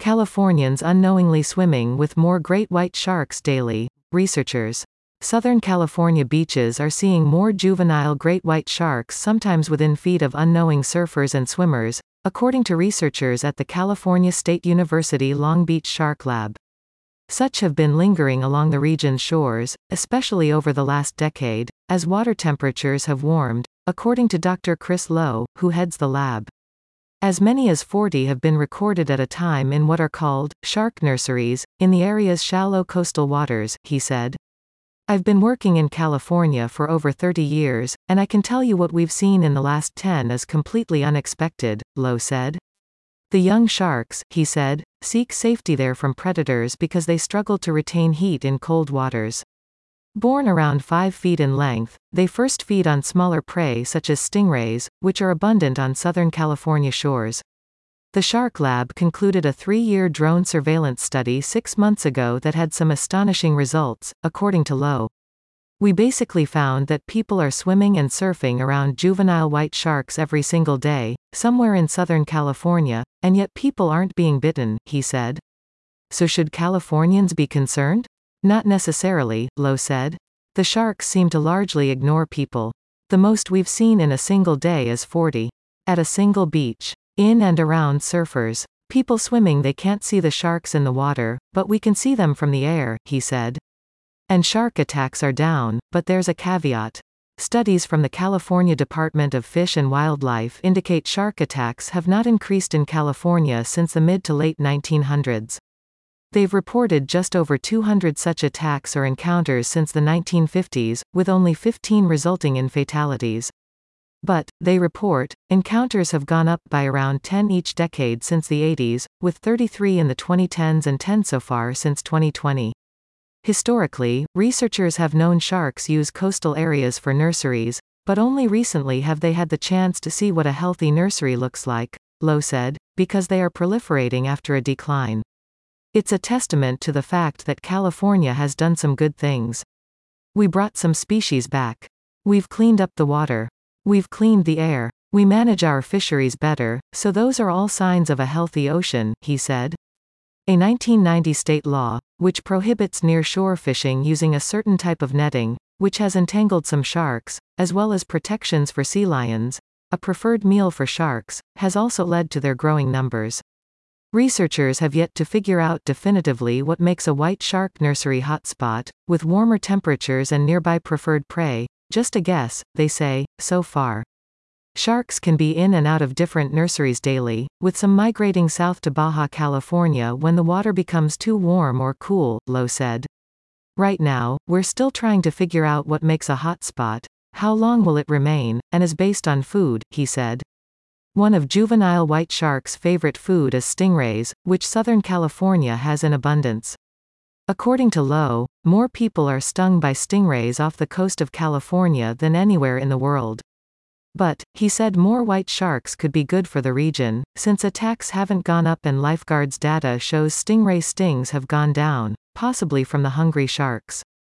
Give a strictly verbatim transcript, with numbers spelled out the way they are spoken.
Californians unknowingly swimming with more great white sharks daily. Researchers. Southern California beaches are seeing more juvenile great white sharks, sometimes within feet of unknowing surfers and swimmers, according to researchers at the California State University Long Beach Shark Lab. Such have been lingering along the region's shores, especially over the last decade, as water temperatures have warmed, according to Doctor Chris Lowe, who heads the lab. As many as forty have been recorded at a time in what are called shark nurseries in the area's shallow coastal waters, he said. I've been working in California for over thirty years, and I can tell you what we've seen in the last ten is completely unexpected, Lowe said. The young sharks, he said, seek safety there from predators because they struggle to retain heat in cold waters. Born around five feet in length, they first feed on smaller prey such as stingrays, which are abundant on Southern California shores. The Shark Lab concluded a three-year drone surveillance study six months ago that had some astonishing results, according to Lowe. We basically found that people are swimming and surfing around juvenile white sharks every single day, somewhere in Southern California, and yet people aren't being bitten, he said. So should Californians be concerned? Not necessarily, Lowe said. The sharks seem to largely ignore people. The most we've seen in a single day is forty. At a single beach. In and around surfers. People swimming, they can't see the sharks in the water, but we can see them from the air, he said. And shark attacks are down, but there's a caveat. Studies from the California Department of Fish and Wildlife indicate shark attacks have not increased in California since the mid to late nineteen hundreds. They've reported just over two hundred such attacks or encounters since the nineteen fifties, with only fifteen resulting in fatalities. But, they report, encounters have gone up by around ten each decade since the eighties, with thirty-three in the twenty tens and ten so far since twenty twenty. Historically, researchers have known sharks use coastal areas for nurseries, but only recently have they had the chance to see what a healthy nursery looks like, Lowe said, because they are proliferating after a decline. It's a testament to the fact that California has done some good things. We brought some species back. We've cleaned up the water. We've cleaned the air. We manage our fisheries better, so those are all signs of a healthy ocean, he said. A nineteen ninety state law, which prohibits near-shore fishing using a certain type of netting, which has entangled some sharks, as well as protections for sea lions, a preferred meal for sharks, has also led to their growing numbers. Researchers have yet to figure out definitively what makes a white shark nursery hotspot, with warmer temperatures and nearby preferred prey. Just a guess, they say, so far. Sharks can be in and out of different nurseries daily, with some migrating south to Baja California when the water becomes too warm or cool, Lowe said. Right now, we're still trying to figure out what makes a hotspot, how long will it remain, and is based on food, he said. One of juvenile white sharks' favorite food is stingrays, which Southern California has in abundance. According to Lowe, more people are stung by stingrays off the coast of California than anywhere in the world. But, he said, more white sharks could be good for the region, since attacks haven't gone up and lifeguards' data shows stingray stings have gone down, possibly from the hungry sharks.